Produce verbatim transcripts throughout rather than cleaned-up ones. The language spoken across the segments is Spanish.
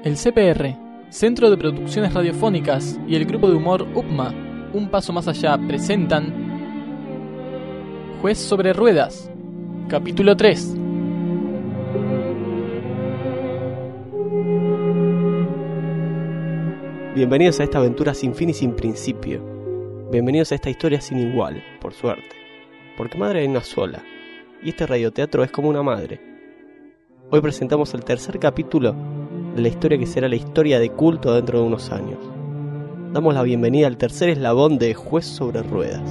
El C P R, Centro de Producciones Radiofónicas, y el grupo de humor U P M A, Un Paso Más Allá, presentan Juez sobre Ruedas, capítulo tres. Bienvenidos a esta aventura sin fin y sin principio. Bienvenidos a esta historia sin igual, por suerte. Porque madre hay una sola, y este radioteatro es como una madre. Hoy presentamos el tercer capítulo de la historia que será la historia de culto dentro de unos años. Damos la bienvenida al tercer eslabón de Juez sobre Ruedas.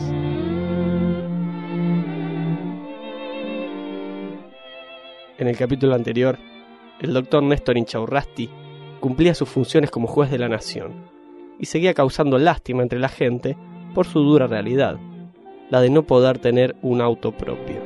En el capítulo anterior, el doctor Néstor Inchaurrasti cumplía sus funciones como juez de la nación y seguía causando lástima entre la gente por su dura realidad, la de no poder tener un auto propio.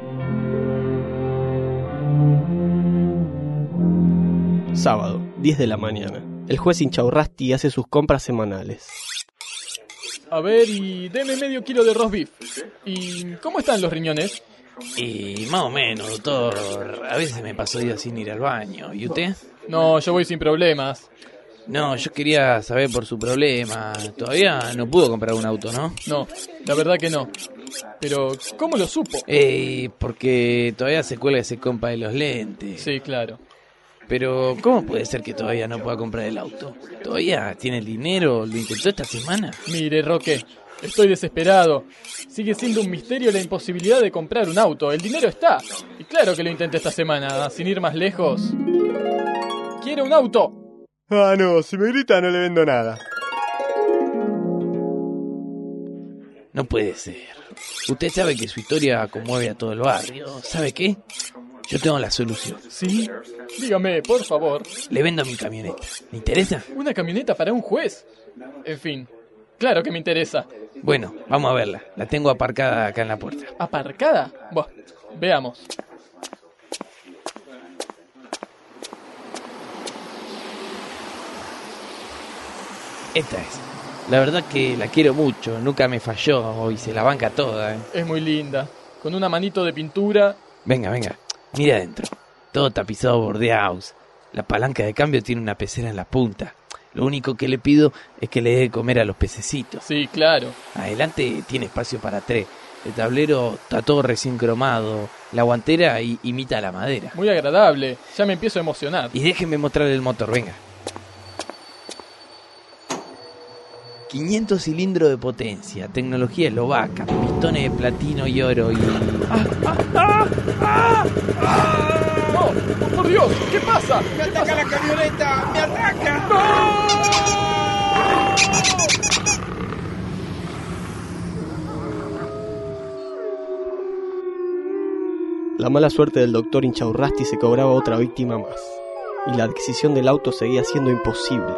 Sábado, diez de la mañana. El juez Inchaurrasti hace sus compras semanales. A ver, y deme medio kilo de roast beef. ¿Y cómo están los riñones? Y más o menos, doctor. A veces me paso días sin ir al baño. ¿Y usted? No, yo voy sin problemas. No, yo quería saber por su problema. Todavía no pudo comprar un auto, ¿no? No, la verdad que no. Pero, ¿cómo lo supo? Eh, porque todavía se cuelga ese compa de los lentes. Sí, claro. Pero, ¿cómo puede ser que todavía no pueda comprar el auto? ¿Todavía tiene el dinero? ¿Lo intentó esta semana? Mire, Roque, estoy desesperado. Sigue siendo un misterio la imposibilidad de comprar un auto. El dinero está. Y claro que lo intenté esta semana, sin ir más lejos. ¡Quiero un auto! Ah, no, si me grita no le vendo nada. No puede ser. Usted sabe que su historia conmueve a todo el barrio. ¿Sabe qué? Yo tengo la solución. ¿Sí? Dígame, por favor. Le vendo mi camioneta. ¿Le interesa? ¿Una camioneta para un juez? En fin, claro que me interesa. Bueno, vamos a verla. La tengo aparcada acá en la puerta. ¿Aparcada? Buah, veamos. Esta es. La verdad que la quiero mucho. Nunca me falló y se la banca toda, ¿eh? Es muy linda. Con una manito de pintura. Venga, venga. Mira adentro. Todo tapizado bordeados. La palanca de cambio tiene una pecera en la punta. Lo único que le pido es que le dé de comer a los pececitos. Sí, claro. Adelante tiene espacio para tres. El tablero está todo recién cromado. La guantera i- imita la madera. Muy agradable. Ya me empiezo a emocionar. Y déjenme mostrarle el motor, venga. quinientos cilindros de potencia, tecnología eslovaca, pistones de platino y oro y... ¡No! ¡Por Dios! ¿Qué pasa? ¡Me ataca la camioneta! ¡Me ataca! La mala suerte del doctor Inchaurrasti se cobraba otra víctima más, y la adquisición del auto seguía siendo imposible.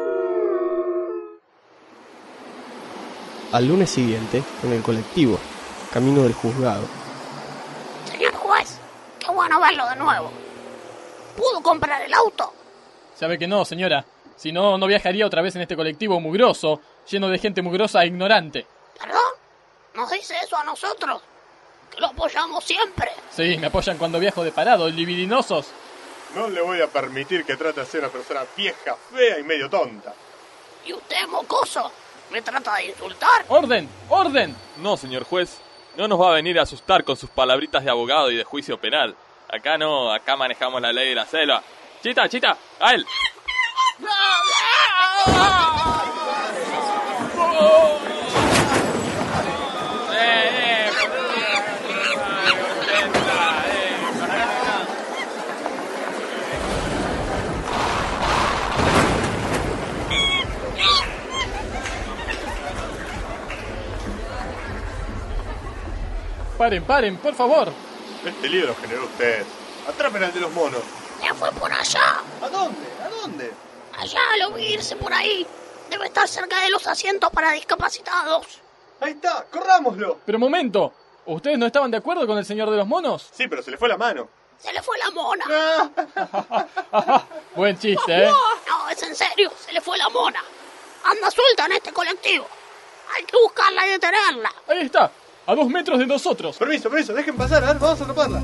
Al lunes siguiente, en el colectivo, camino del juzgado. Señor juez, qué bueno verlo de nuevo. ¿Pudo comprar el auto? Sabe que no, señora. Si no, no viajaría otra vez en este colectivo mugroso, lleno de gente mugrosa e ignorante. ¿Perdón? ¿Nos dice eso a nosotros? Que lo apoyamos siempre. Sí, me apoyan cuando viajo de parado, libidinosos. No le voy a permitir que trate de ser una persona vieja, fea y medio tonta. ¿Y usted, mocoso, me trata de insultar? ¡Orden! ¡Orden! No, señor juez, no nos va a venir a asustar con sus palabritas de abogado y de juicio penal. Acá no, acá manejamos la ley de la selva. Chita, chita, a él. Paren, paren, por favor. Este lío lo generó usted. Atrapen al de los monos. Se fue por allá. ¿A dónde? ¿A dónde? Allá lo vi irse por ahí. Debe estar cerca de los asientos para discapacitados. Ahí está, corrámoslo. Pero momento, ¿ustedes no estaban de acuerdo con el señor de los monos? Sí, pero se le fue la mano. Se le fue la mona. Buen chiste, ¿eh? No, es en serio, se le fue la mona. Anda suelta en este colectivo. Hay que buscarla y detenerla. Ahí está, a dos metros de nosotros. Permiso, permiso, dejen pasar, a ver, vamos a atraparla.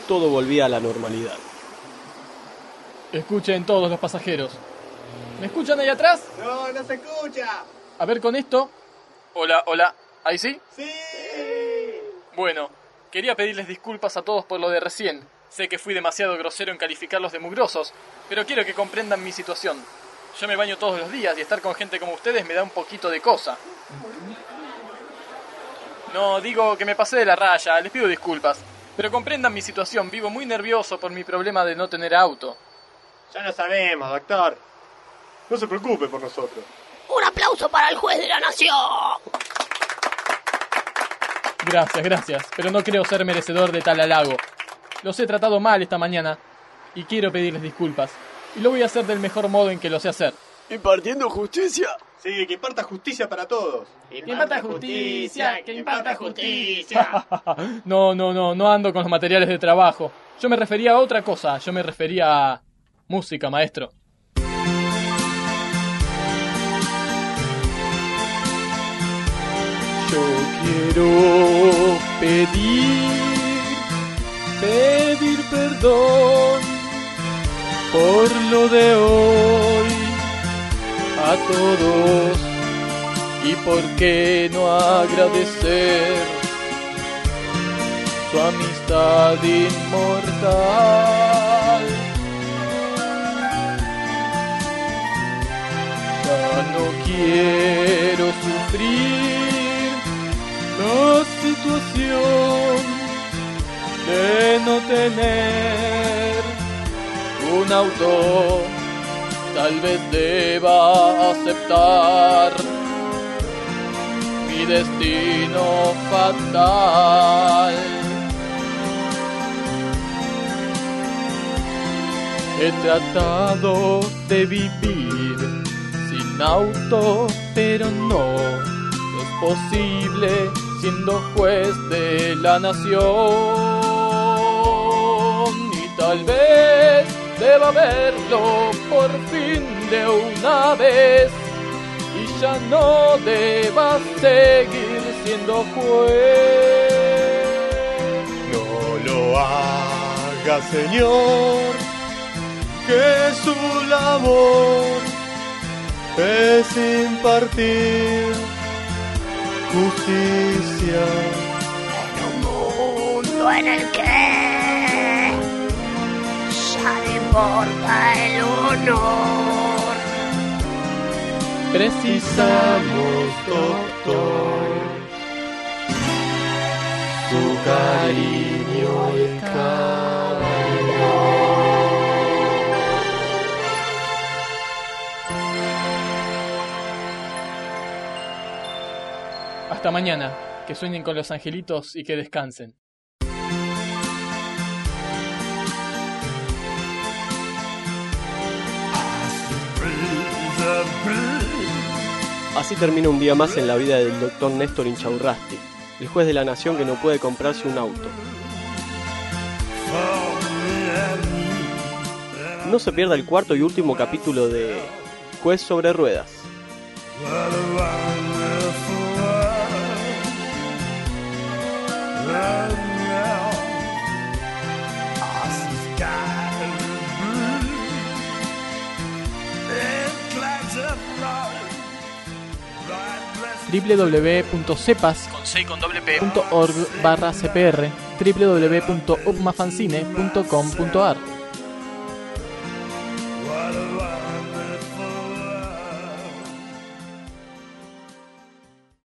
todo volvía a la normalidad. Escuchen todos los pasajeros. ¿Me escuchan ahí atrás? No, no se escucha. A ver con esto. Hola, hola. ¿Ahí sí? Sí. Bueno, quería pedirles disculpas a todos por lo de recién. Sé que fui demasiado grosero en calificarlos de mugrosos, pero quiero que comprendan mi situación. Yo me baño todos los días y estar con gente como ustedes me da un poquito de cosa. No, digo que me pasé de la raya, les pido disculpas. Pero comprendan mi situación, vivo muy nervioso por mi problema de no tener auto. Ya lo sabemos, doctor. No se preocupe por nosotros. Un aplauso para el juez de la nación. Gracias, gracias, pero no creo ser merecedor de tal halago. Los he tratado mal esta mañana y quiero pedirles disculpas. Y lo voy a hacer del mejor modo en que lo sé hacer. ¿Impartiendo justicia? Sí, que imparta justicia para todos. Que imparta justicia, que imparta justicia. No, no, no, no ando con los materiales de trabajo. Yo me refería a otra cosa, yo me refería a música, maestro. Yo quiero pedir, pedir perdón por lo de hoy a todos, y por qué no agradecer su amistad inmortal. Ya no quiero sufrir la situación de no tener un auto. Tal vez deba aceptar mi destino fatal. He tratado de vivir sin auto, pero no, no es posible siendo juez de la nación. Y tal vez deba verlo por fin de una vez y ya no deba seguir siendo juez. No lo haga, señor, que su labor es impartir justicia En un mundo en el que ya no importa el honor. Precisamos, doctor, su cariño y calor. Hasta mañana, que sueñen con los angelitos y que descansen. Así termina un día más en la vida del doctor Néstor Inchaurrasti, el juez de la nación que no puede comprarse un auto. No se pierda el cuarto y último capítulo de Juez sobre Ruedas. w w w punto cepas punto org barra c p r w w w punto upmafancine punto com punto a r